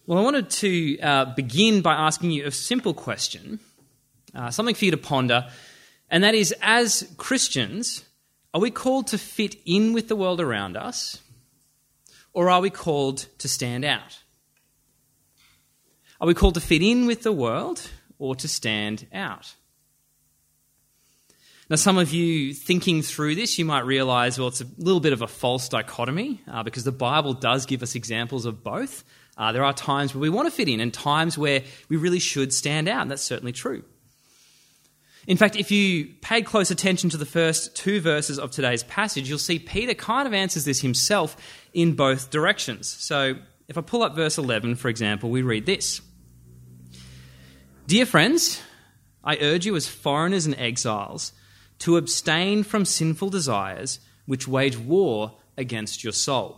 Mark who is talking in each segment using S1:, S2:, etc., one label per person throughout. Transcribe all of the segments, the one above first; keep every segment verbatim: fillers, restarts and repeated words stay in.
S1: Well, I wanted to uh, begin by asking you a simple question, uh, something for you to ponder, and that is, as Christians, are we called to fit in with the world around us, or are we called to stand out? Are we called to fit in with the world or to stand out? Now, some of you thinking through this, you might realise, well, it's a little bit of a false dichotomy uh, because the Bible does give us examples of both. Uh, there are times where we want to fit in and times where we really should stand out, and that's certainly true. In fact, if you paid close attention to the first two verses of today's passage, you'll see Peter kind of answers this himself in both directions. So if I pull up verse eleven, for example, we read this. Dear friends, I urge you as foreigners and exiles to abstain from sinful desires which wage war against your soul.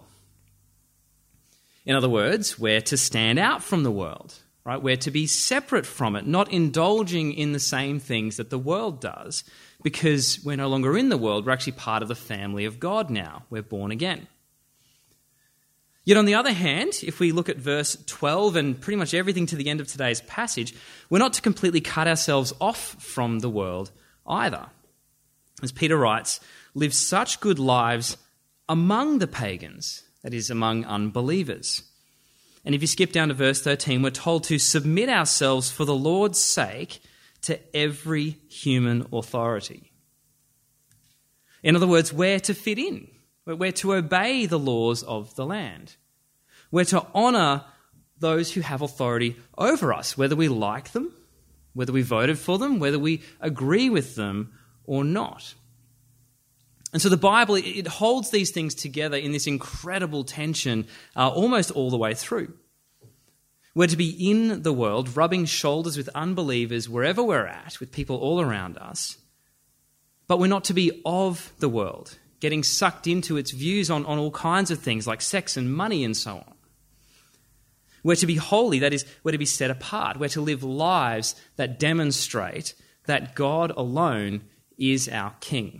S1: In other words, we're to stand out from the world, right? We're to be separate from it, not indulging in the same things that the world does, because we're no longer in the world. We're actually part of the family of God now. We're born again. Yet on the other hand, if we look at verse twelve and pretty much everything to the end of today's passage, we're not to completely cut ourselves off from the world either. As Peter writes, live such good lives among the pagans, that is, among unbelievers. And if you skip down to verse thirteen, we're told to submit ourselves for the Lord's sake to every human authority. In other words, we're to fit in. We're to obey the laws of the land. We're to honour those who have authority over us, whether we like them, whether we voted for them, whether we agree with them or not. And so the Bible, it holds these things together in this incredible tension uh, almost all the way through. We're to be in the world, rubbing shoulders with unbelievers wherever we're at, with people all around us. But we're not to be of the world, getting sucked into its views on, on all kinds of things like sex and money and so on. We're to be holy, that is, we're to be set apart. We're to live lives that demonstrate that God alone is our King.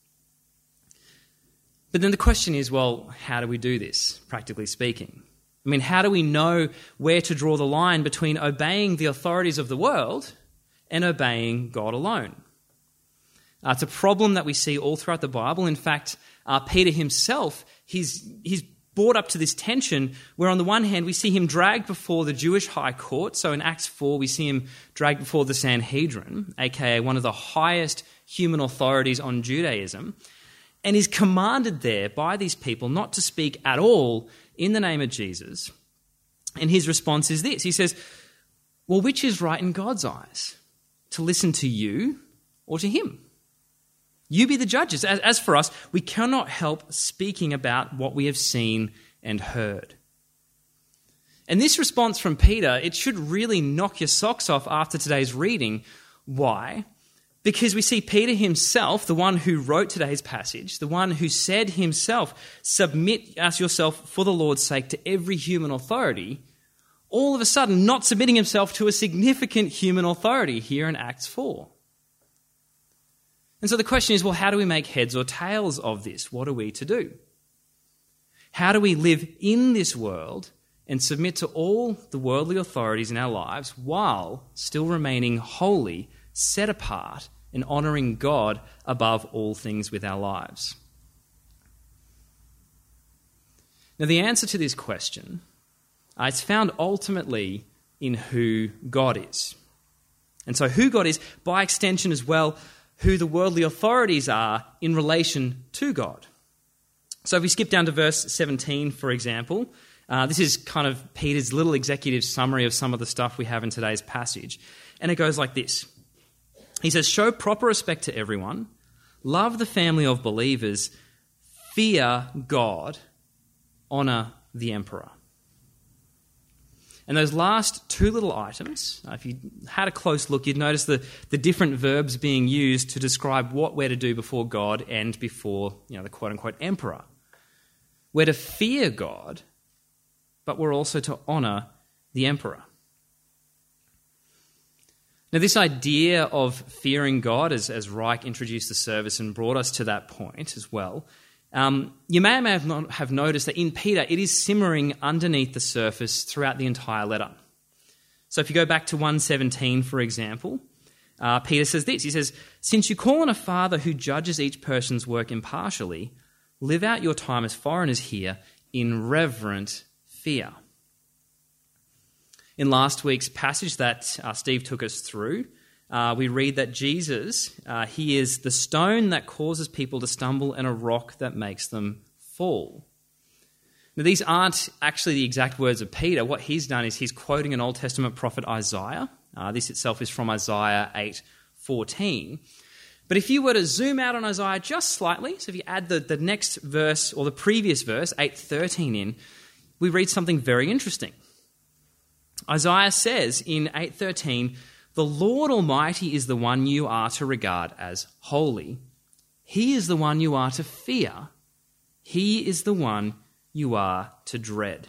S1: But then the question is, well, how do we do this, practically speaking? I mean, how do we know where to draw the line between obeying the authorities of the world and obeying God alone? Uh, it's a problem that we see all throughout the Bible. In fact, uh, Peter himself, he's, he's brought up to this tension where on the one hand we see him dragged before the Jewish high court. So in Acts four, we see him dragged before the Sanhedrin, aka one of the highest human authorities on Judaism. And is commanded there by these people not to speak at all in the name of Jesus. And his response is this. He says, well, which is right in God's eyes? To listen to you or to him? You be the judges. As, as for us, we cannot help speaking about what we have seen and heard. And this response from Peter, it should really knock your socks off after today's reading. Why? Because we see Peter himself, the one who wrote today's passage, the one who said himself, submit yourself for the Lord's sake to every human authority, all of a sudden not submitting himself to a significant human authority here in Acts four. And so the question is, well, how do we make heads or tails of this? What are we to do? How do we live in this world and submit to all the worldly authorities in our lives while still remaining holy, set apart, and honouring God above all things with our lives? Now, the answer to this question uh, is found ultimately in who God is. And so who God is, by extension as well, who the worldly authorities are in relation to God. So if we skip down to verse seventeen, for example, uh, this is kind of Peter's little executive summary of some of the stuff we have in today's passage. And it goes like this. He says, show proper respect to everyone, love the family of believers, fear God, honour the emperor. And those last two little items, if you had a close look, you'd notice the, the different verbs being used to describe what we're to do before God and before, you know, the quote-unquote emperor. We're to fear God, but we're also to honour the emperor. Now, this idea of fearing God, as, as Reich introduced the service and brought us to that point as well, Um, you may or may have not have noticed that in Peter, it is simmering underneath the surface throughout the entire letter. So if you go back to one seventeen, for example, uh, Peter says this. He says, "Since you call on a Father who judges each person's work impartially, live out your time as foreigners here in reverent fear." In last week's passage that uh, Steve took us through, uh, we read that Jesus, uh, he is the stone that causes people to stumble and a rock that makes them fall. Now, these aren't actually the exact words of Peter. What he's done is he's quoting an Old Testament prophet, Isaiah. Uh, this itself is from Isaiah eight fourteen. But if you were to zoom out on Isaiah just slightly, so if you add the, the next verse or the previous verse, eight thirteen in, we read something very interesting. Isaiah says in eight thirteen, "The Lord Almighty is the one you are to regard as holy. He is the one you are to fear. He is the one you are to dread."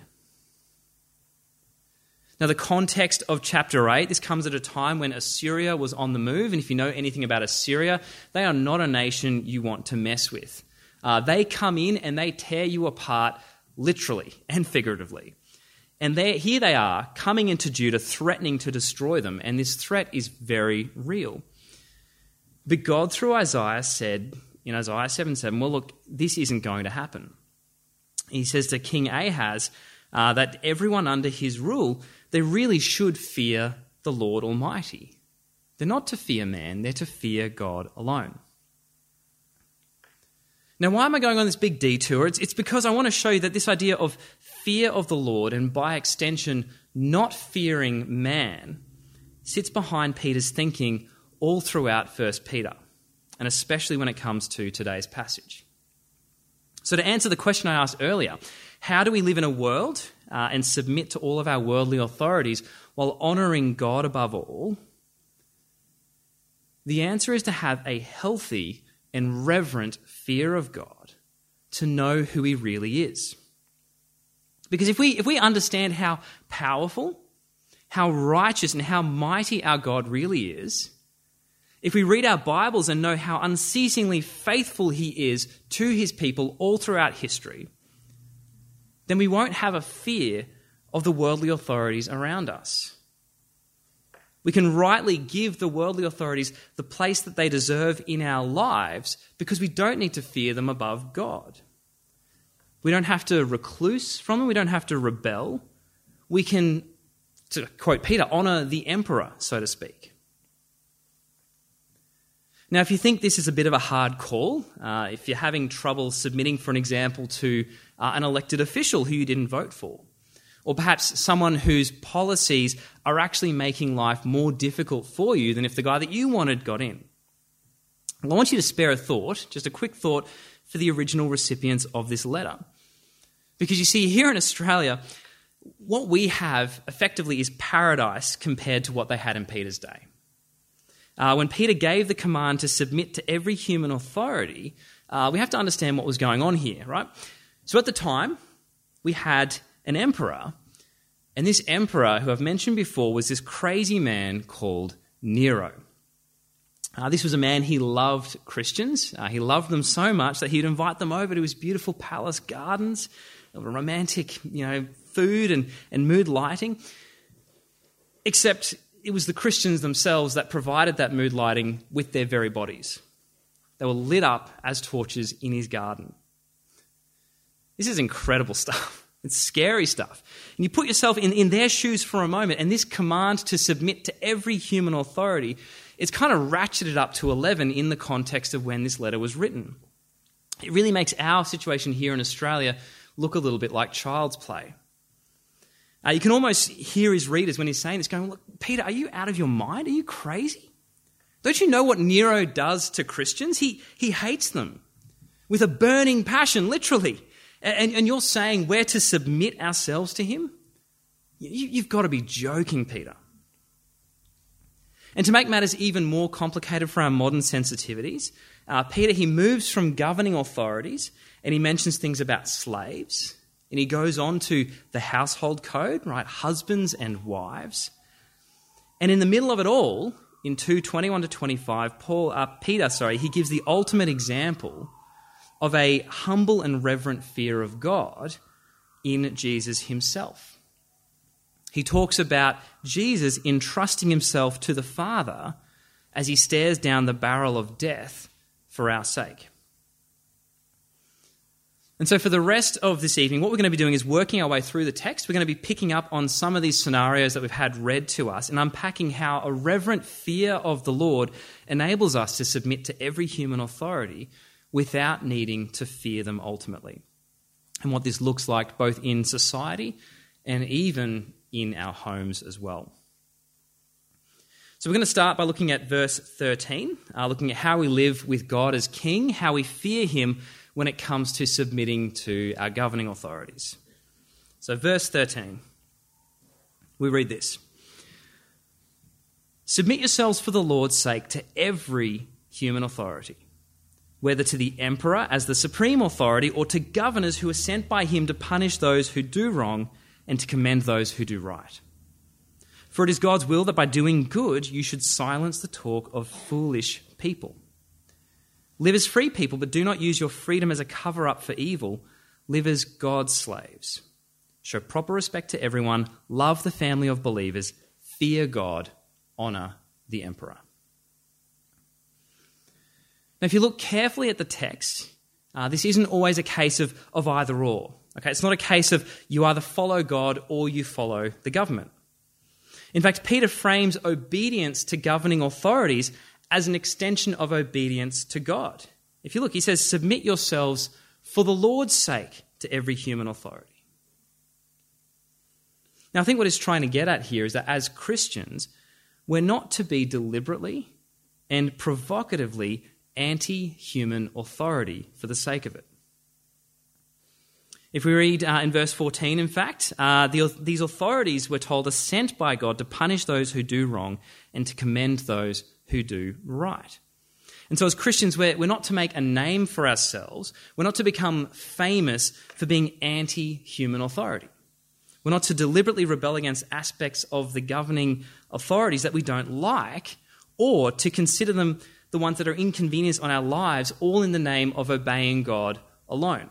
S1: Now, the context of chapter eight, this comes at a time when Assyria was on the move. And if you know anything about Assyria, they are not a nation you want to mess with. Uh, they come in and they tear you apart literally and figuratively. And they, here they are coming into Judah, threatening to destroy them. And this threat is very real. But God, through Isaiah, said in Isaiah seven seven, well, look, this isn't going to happen. He says to King Ahaz uh, that everyone under his rule, they really should fear the Lord Almighty. They're not to fear man, they're to fear God alone. Now, why am I going on this big detour? It's, it's because I want to show you that this idea of fear of the Lord, and by extension, not fearing man, sits behind Peter's thinking all throughout First Peter, and especially when it comes to today's passage. So to answer the question I asked earlier, how do we live in a world uh, and submit to all of our worldly authorities while honouring God above all? The answer is to have a healthy and reverent fear of God, to know who he really is. Because if we if we understand how powerful, how righteous and how mighty our God really is, if we read our Bibles and know how unceasingly faithful he is to his people all throughout history, then we won't have a fear of the worldly authorities around us. We can rightly give the worldly authorities the place that they deserve in our lives because we don't need to fear them above God. We don't have to recluse from them. We don't have to rebel. We can, to quote Peter, honour the emperor, so to speak. Now, if you think this is a bit of a hard call, uh, if you're having trouble submitting, for an example, to uh, an elected official who you didn't vote for, or perhaps someone whose policies are actually making life more difficult for you than if the guy that you wanted got in, well, I want you to spare a thought, just a quick thought, for the original recipients of this letter. Because you see, here in Australia, what we have effectively is paradise compared to what they had in Peter's day. Uh, when Peter gave the command to submit to every human authority, uh, we have to understand what was going on here, right? So at the time, we had an emperor, and this emperor, who I've mentioned before, was this crazy man called Nero. Uh, this was a man, he loved Christians. Uh, he loved them so much that he'd invite them over to his beautiful palace gardens, romantic, you know, food and, and mood lighting. Except it was the Christians themselves that provided that mood lighting with their very bodies. They were lit up as torches in his garden. This is incredible stuff. It's scary stuff. And you put yourself in, in their shoes for a moment, and this command to submit to every human authority, it's kind of ratcheted up to eleven in the context of when this letter was written. It really makes our situation here in Australia look a little bit like child's play. Uh, you can almost hear his readers when he's saying this going, look, Peter, are you out of your mind? Are you crazy? Don't you know what Nero does to Christians? He, he hates them with a burning passion, literally. And, and you're saying we're to submit ourselves to him? You, you've got to be joking, Peter. And to make matters even more complicated for our modern sensitivities, uh, Peter, he moves from governing authorities and he mentions things about slaves. And he goes on to the household code, right? Husbands and wives. And in the middle of it all, in two twenty-one to twenty-five, Paul, uh, Peter, sorry, he gives the ultimate example of a humble and reverent fear of God in Jesus himself. He talks about Jesus entrusting himself to the Father as he stares down the barrel of death for our sake. And so for the rest of this evening, what we're going to be doing is working our way through the text. We're going to be picking up on some of these scenarios that we've had read to us and unpacking how a reverent fear of the Lord enables us to submit to every human authority without needing to fear them ultimately. And what this looks like both in society and even in our homes as well. So we're going to start by looking at verse thirteen, uh, looking at how we live with God as King, how we fear him when it comes to submitting to our governing authorities. So verse thirteen, we read this. Submit yourselves for the Lord's sake to every human authority, whether to the emperor as the supreme authority or to governors who are sent by him to punish those who do wrong and to commend those who do right. For it is God's will that by doing good you should silence the talk of foolish people. Live as free people, but do not use your freedom as a cover-up for evil. Live as God's slaves. Show proper respect to everyone. Love the family of believers. Fear God. Honour the emperor. Now, if you look carefully at the text, uh, this isn't always a case of, of either or. Okay, it's not a case of you either follow God or you follow the government. In fact, Peter frames obedience to governing authorities as an extension of obedience to God. If you look, he says, submit yourselves for the Lord's sake to every human authority. Now, I think what he's trying to get at here is that as Christians, we're not to be deliberately and provocatively anti-human authority for the sake of it. If we read uh, in verse fourteen, in fact, uh, the, these authorities, we're told, are sent by God to punish those who do wrong and to commend those who do right. And so as Christians, we're, we're not to make a name for ourselves. We're not to become famous for being anti-human authority. We're not to deliberately rebel against aspects of the governing authorities that we don't like, or to consider them the ones that are inconvenience on our lives, all in the name of obeying God alone.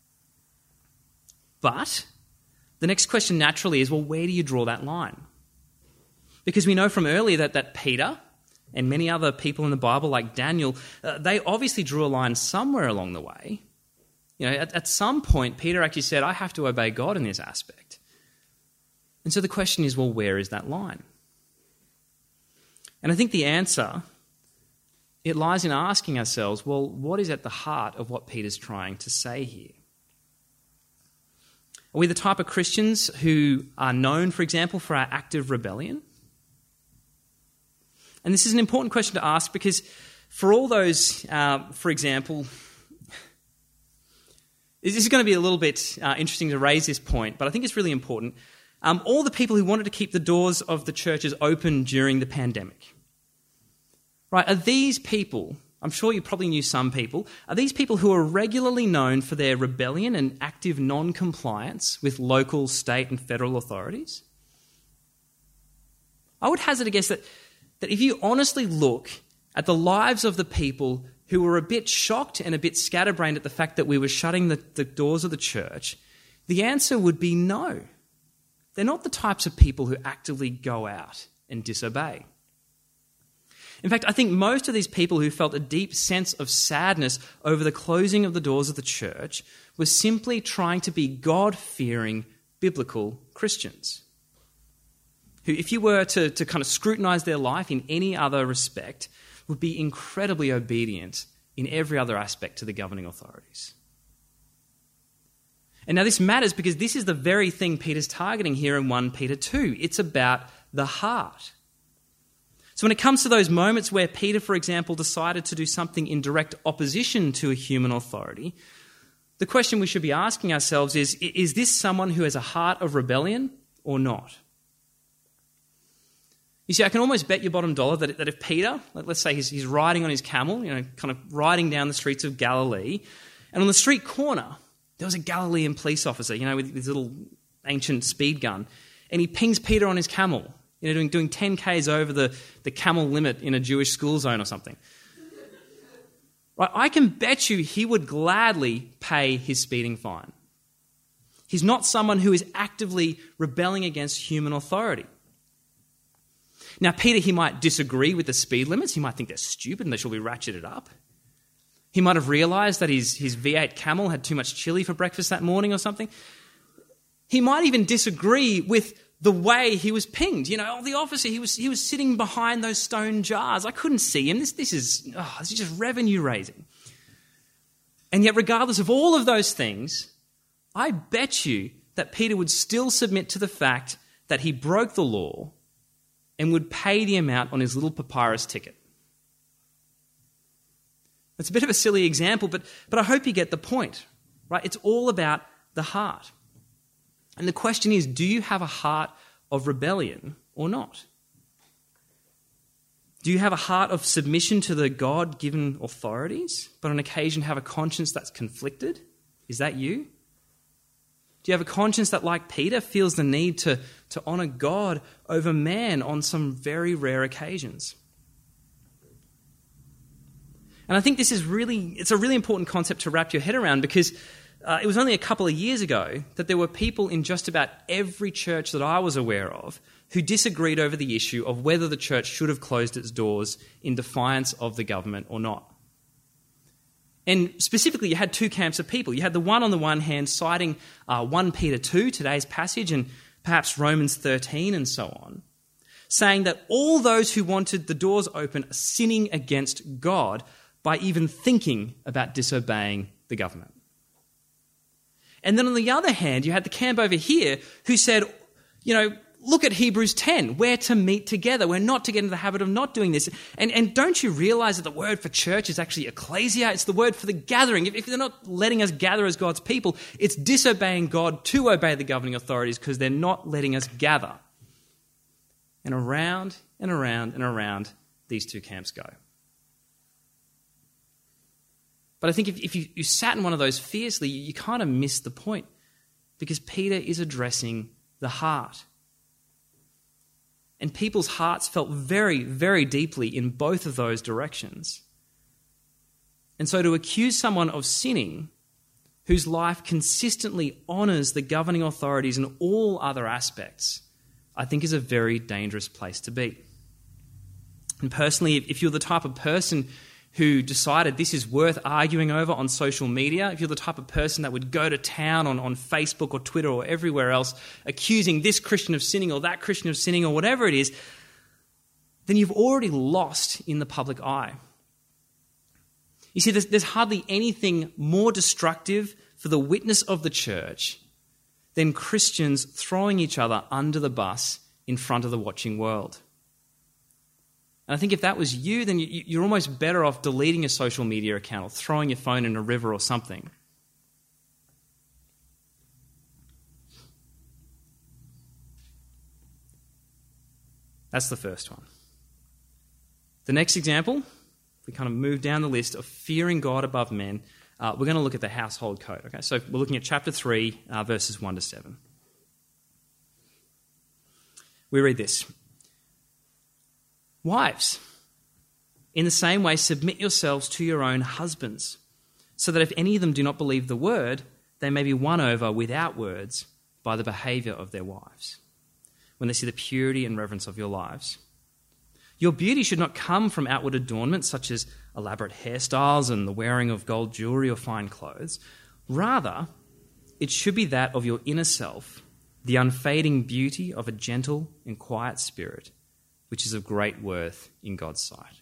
S1: But the next question naturally is, well, where do you draw that line? Because we know from earlier that, that Peter and many other people in the Bible, like Daniel, uh, they obviously drew a line somewhere along the way. You know, at, at some point, Peter actually said, I have to obey God in this aspect. And so the question is, well, where is that line? And I think the answer, it lies in asking ourselves, well, what is at the heart of what Peter's trying to say here? Are we the type of Christians who are known, for example, for our active rebellion? And this is an important question to ask because for all those, uh, for example, this is going to be a little bit uh, interesting to raise this point, but I think it's really important. Um, all the people who wanted to keep the doors of the churches open during the pandemic, right? Are these people, I'm sure you probably knew some people, are these people who are regularly known for their rebellion and active non-compliance with local, state and federal authorities? I would hazard a guess that, that if you honestly look at the lives of the people who were a bit shocked and a bit scatterbrained at the fact that we were shutting the, the doors of the church, the answer would be no. They're not the types of people who actively go out and disobey. In fact, I think most of these people who felt a deep sense of sadness over the closing of the doors of the church were simply trying to be God-fearing biblical Christians, who, if you were to, to kind of scrutinize their life in any other respect, would be incredibly obedient in every other aspect to the governing authorities. And now this matters because this is the very thing Peter's targeting here in First Peter two. It's about the heart. So when it comes to those moments where Peter, for example, decided to do something in direct opposition to a human authority, the question we should be asking ourselves is, is this someone who has a heart of rebellion or not? You see, I can almost bet your bottom dollar that, that if Peter, let's say he's, he's riding on his camel, you know, kind of riding down the streets of Galilee, and on the street corner, there was a Galilean police officer, you know, with his little ancient speed gun, and he pings Peter on his camel, you know, doing, doing ten kays over the, the camel limit in a Jewish school zone or something. Right? I can bet you he would gladly pay his speeding fine. He's not someone who is actively rebelling against human authority. Now, Peter, he might disagree with the speed limits. He might think they're stupid and they should be ratcheted up. He might have realised that his, his V eight Camel had too much chili for breakfast that morning or something. He might even disagree with the way he was pinged. You know, oh, the officer, he was he was sitting behind those stone jars. I couldn't see him. This, this, is, oh, this is just revenue raising. And yet, regardless of all of those things, I bet you that Peter would still submit to the fact that he broke the law and would pay the amount on his little papyrus ticket. It's a bit of a silly example, but, but I hope you get the point, right? It's all about the heart. And the question is, do you have a heart of rebellion or not? Do you have a heart of submission to the God-given authorities, but on occasion have a conscience that's conflicted? Is that you? Do you have a conscience that, like Peter, feels the need to, to honour God over man on some very rare occasions? And I think this is really, it's a really important concept to wrap your head around, because uh, it was only a couple of years ago that there were people in just about every church that I was aware of who disagreed over the issue of whether the church should have closed its doors in defiance of the government or not. And specifically, you had two camps of people. You had the one on the one hand citing uh, First Peter two, today's passage, and perhaps Romans thirteen and so on, saying that all those who wanted the doors open are sinning against God by even thinking about disobeying the government. And then on the other hand, you had the camp over here who said, you know, look at Hebrews ten. We're to meet together. We're not to get into the habit of not doing this. And, and don't you realize that the word for church is actually ecclesia? It's the word for the gathering. If, if they're not letting us gather as God's people, it's disobeying God to obey the governing authorities because they're not letting us gather. And around and around and around these two camps go. But I think if, if you, you sat in one of those fiercely, you, you kind of miss the point, because Peter is addressing the heart. And people's hearts felt very, very deeply in both of those directions. And so to accuse someone of sinning whose life consistently honours the governing authorities in all other aspects, I think is a very dangerous place to be. And personally, if you're the type of person who decided this is worth arguing over on social media, if you're the type of person that would go to town on, on Facebook or Twitter or everywhere else accusing this Christian of sinning or that Christian of sinning or whatever it is, then you've already lost in the public eye. You see, there's, there's hardly anything more destructive for the witness of the church than Christians throwing each other under the bus in front of the watching world. And I think if that was you, then you're almost better off deleting your social media account or throwing your phone in a river or something. That's the first one. The next example, if we kind of move down the list of fearing God above men, uh, we're going to look at the household code. Okay, so we're looking at chapter three, uh, verses one to seven. We read this. Wives, in the same way, submit yourselves to your own husbands, so that if any of them do not believe the word, they may be won over without words by the behaviour of their wives, when they see the purity and reverence of your lives. Your beauty should not come from outward adornment, such as elaborate hairstyles and the wearing of gold jewellery or fine clothes. Rather, it should be that of your inner self, the unfading beauty of a gentle and quiet spirit, which is of great worth in God's sight.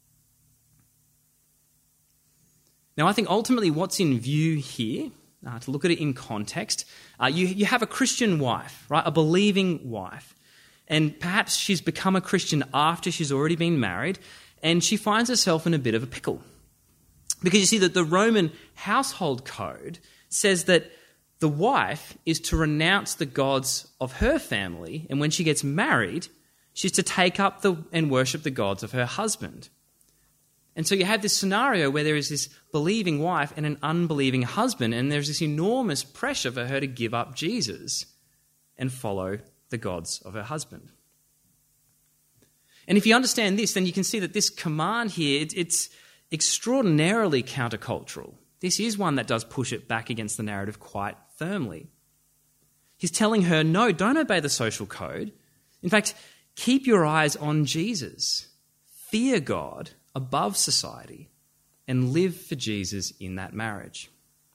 S1: Now, I think ultimately what's in view here, uh, to look at it in context, uh, you, you have a Christian wife, right, a believing wife, and perhaps she's become a Christian after she's already been married, and she finds herself in a bit of a pickle. Because you see that the Roman household code says that the wife is to renounce the gods of her family, and when she gets married, she's to take up the, and worship the gods of her husband. And so you have this scenario where there is this believing wife and an unbelieving husband, and there's this enormous pressure for her to give up Jesus and follow the gods of her husband. And if you understand this, then you can see that this command here, it, it's, extraordinarily countercultural. This is one that does push it back against the narrative quite firmly. He's telling her, no, don't obey the social code. In fact, keep your eyes on Jesus. Fear God above society and live for Jesus in that marriage.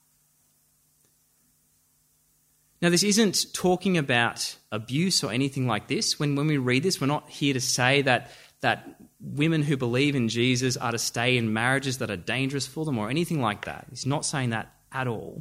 S1: Now, this isn't talking about abuse or anything like this. When, when we read this, we're not here to say that, that women who believe in Jesus are to stay in marriages that are dangerous for them or anything like that. He's not saying that at all.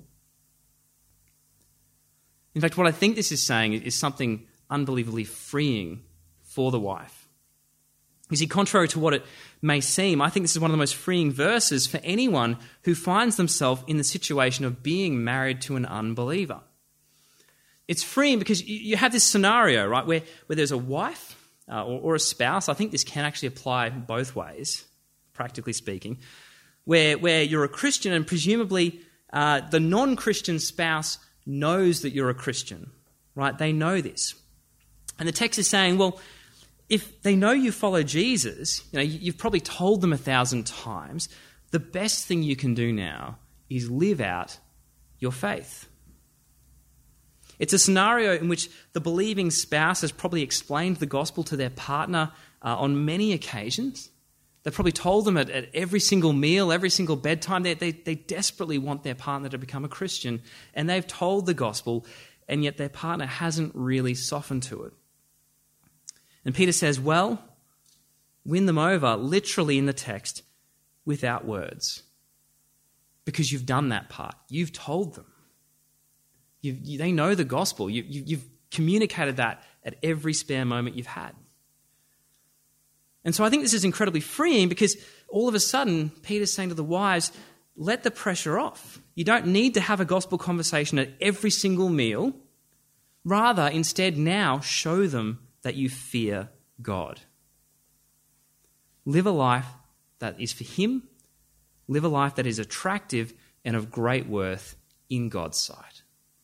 S1: In fact, what I think this is saying is something unbelievably freeing for the wife. You see, contrary to what it may seem, I think this is one of the most freeing verses for anyone who finds themselves in the situation of being married to an unbeliever. It's freeing because you have this scenario, right, where, where there's a wife uh, or, or a spouse. I think this can actually apply both ways, practically speaking, where, where you're a Christian and presumably uh, the non-Christian spouse knows that you're a Christian, right? They know this. And the text is saying, well, if they know you follow Jesus, you know, you've probably told them a thousand times, the best thing you can do now is live out your faith. It's a scenario in which the believing spouse has probably explained the gospel to their partner uh, on many occasions. They've probably told them at, at every single meal, every single bedtime, they, they, they desperately want their partner to become a Christian, and they've told the gospel, and yet their partner hasn't really softened to it. And Peter says, well, win them over, literally in the text, without words. Because you've done that part. You've told them. You've, you, they know the gospel. You, you, you've communicated that at every spare moment you've had. And so I think this is incredibly freeing because all of a sudden, Peter's saying to the wives, let the pressure off. You don't need to have a gospel conversation at every single meal. Rather, instead, now show them that you fear God. Live a life that is for Him. Live a life that is attractive and of great worth in God's sight.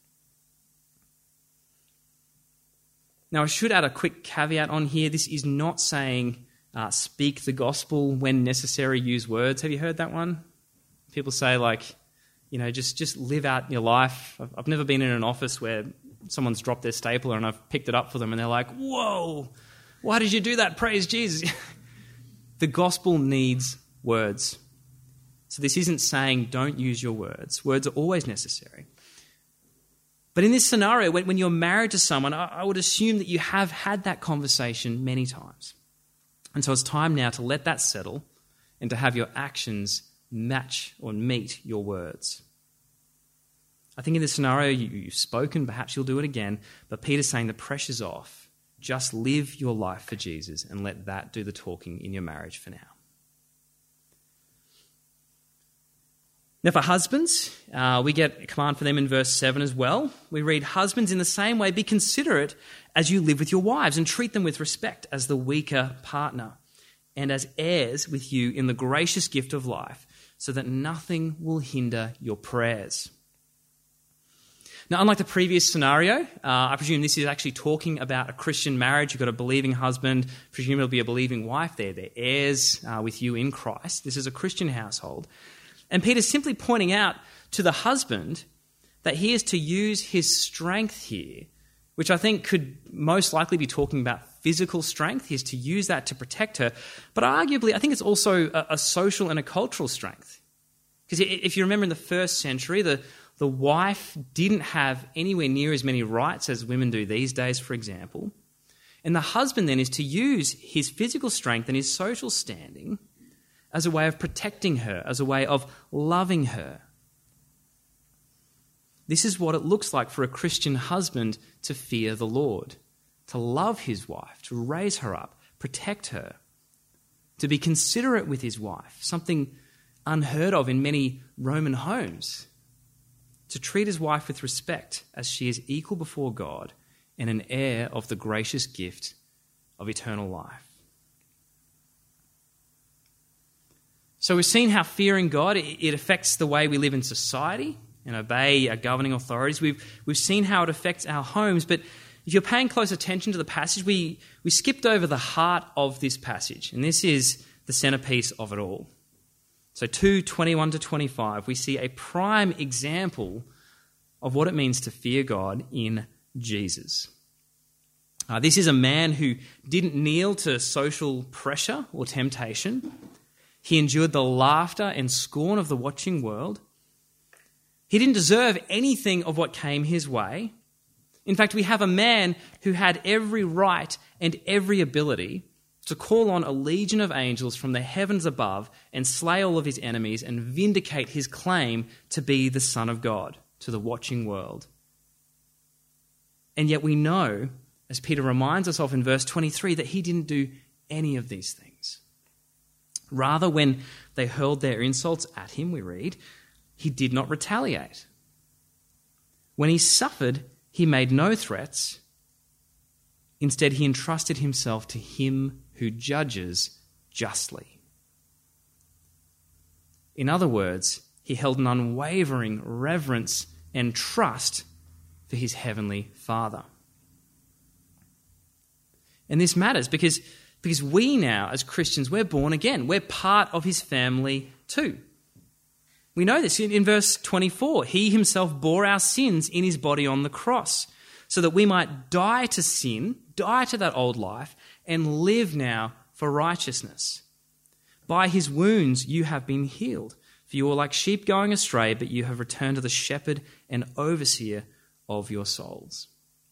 S1: Now, I should add a quick caveat on here. This is not saying uh, speak the gospel when necessary, use words. Have you heard that one? People say, like, you know, just, just live out your life. I've, I've never been in an office where someone's dropped their stapler and I've picked it up for them and they're like, whoa, why did you do that? Praise Jesus. The gospel needs words. So this isn't saying don't use your words. Words are always necessary. But in this scenario, when, when you're married to someone, I, I would assume that you have had that conversation many times. And so it's time now to let that settle and to have your actions match or meet your words. I think in this scenario, you, you've spoken, perhaps you'll do it again, but Peter's saying the pressure's off. Just live your life for Jesus and let that do the talking in your marriage for now. Now for husbands, uh, we get a command for them in verse seven as well. We read, husbands, in the same way, be considerate as you live with your wives and treat them with respect as the weaker partner and as heirs with you in the gracious gift of life, so that nothing will hinder your prayers. Now, unlike the previous scenario, uh, I presume this is actually talking about a Christian marriage. You've got a believing husband, presumably a believing wife there. They're heirs uh, with you in Christ. This is a Christian household. And Peter's simply pointing out to the husband that he is to use his strength here, which I think could most likely be talking about physical strength. He is to use that to protect her. But arguably, I think it's also a, a social and a cultural strength. Because if you remember in the first century, the, the wife didn't have anywhere near as many rights as women do these days, for example. And the husband then is to use his physical strength and his social standing as a way of protecting her, as a way of loving her. This is what it looks like for a Christian husband to fear the Lord, to love his wife, to raise her up, protect her, to be considerate with his wife, something unheard of in many Roman homes, to treat his wife with respect as she is equal before God and an heir of the gracious gift of eternal life. So we've seen how fearing God, it affects the way we live in society and obey our governing authorities. We've, we've seen how it affects our homes, but if you're paying close attention to the passage, we, we skipped over the heart of this passage, and this is the centerpiece of it all. So two twenty-one to twenty-five, we see a prime example of what it means to fear God in Jesus. Uh, this is a man who didn't kneel to social pressure or temptation. He endured the laughter and scorn of the watching world. He didn't deserve anything of what came his way. In fact, we have a man who had every right and every ability to call on a legion of angels from the heavens above and slay all of his enemies and vindicate his claim to be the Son of God to the watching world. And yet we know, as Peter reminds us of in verse twenty-three, that he didn't do any of these things. Rather, when they hurled their insults at him, we read, he did not retaliate. When he suffered, he made no threats. Instead, he entrusted himself to him who judges justly. In other words, he held an unwavering reverence and trust for his heavenly Father. And this matters because, because we now, as Christians, we're born again. We're part of his family too. We know this in, in verse twenty-four. He himself bore our sins in his body on the cross so that we might die to sin, die to that old life, and live now for righteousness. By his wounds you have been healed. For you were like sheep going astray, but you have returned to the shepherd and overseer of your souls.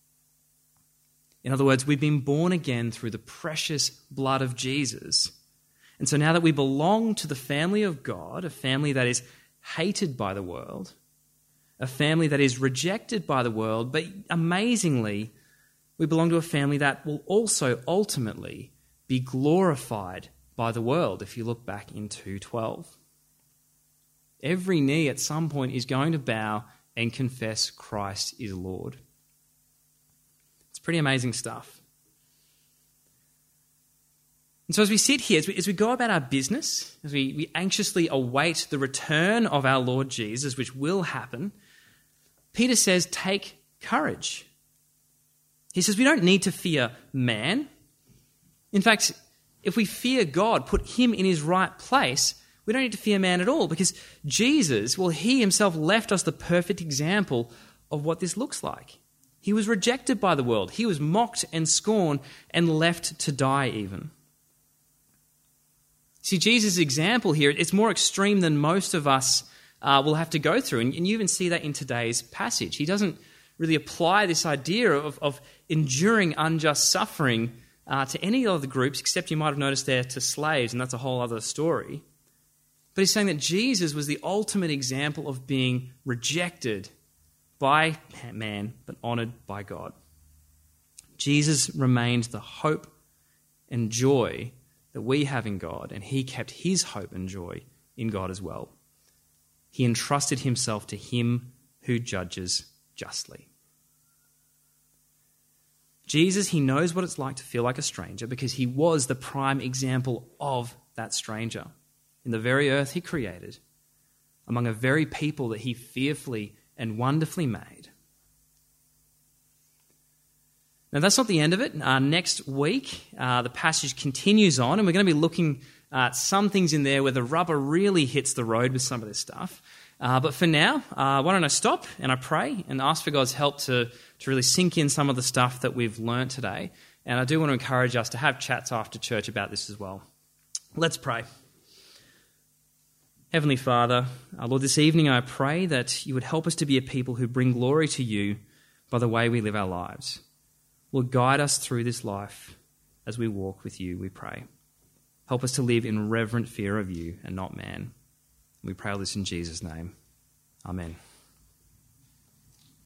S1: In other words, we've been born again through the precious blood of Jesus. And so now that we belong to the family of God, a family that is hated by the world, a family that is rejected by the world, but amazingly, we belong to a family that will also ultimately be glorified by the world, if you look back in two twelve. Every knee at some point is going to bow and confess Christ is Lord. It's pretty amazing stuff. And so as we sit here, as we, as we go about our business, as we, we anxiously await the return of our Lord Jesus, which will happen, Peter says, take courage. He says we don't need to fear man. In fact, if we fear God, put him in his right place, we don't need to fear man at all because Jesus, well, he himself left us the perfect example of what this looks like. He was rejected by the world. He was mocked and scorned and left to die even. See, Jesus' example here, it's more extreme than most of us uh, will have to go through. And, and you even see that in today's passage. He doesn't really apply this idea of, of enduring unjust suffering uh, to any other groups, except you might have noticed there to slaves, and that's a whole other story. But he's saying that Jesus was the ultimate example of being rejected by man, but honoured by God. Jesus remained the hope and joy that we have in God, and he kept his hope and joy in God as well. He entrusted himself to him who judges justly. Jesus, he knows what it's like to feel like a stranger because he was the prime example of that stranger in the very earth he created, among a very people that he fearfully and wonderfully made. Now, that's not the end of it. Uh, next week, uh, the passage continues on, and we're going to be looking at some things in there where the rubber really hits the road with some of this stuff. Uh, but for now, uh, why don't I stop and I pray and ask for God's help to, to really sink in some of the stuff that we've learned today. And I do want to encourage us to have chats after church about this as well. Let's pray. Heavenly Father, uh, Lord, this evening I pray that you would help us to be a people who bring glory to you by the way we live our lives. Lord, guide us through this life as we walk with you, we pray. Help us to live in reverent fear of you and not man. We pray all this in Jesus' name. Amen.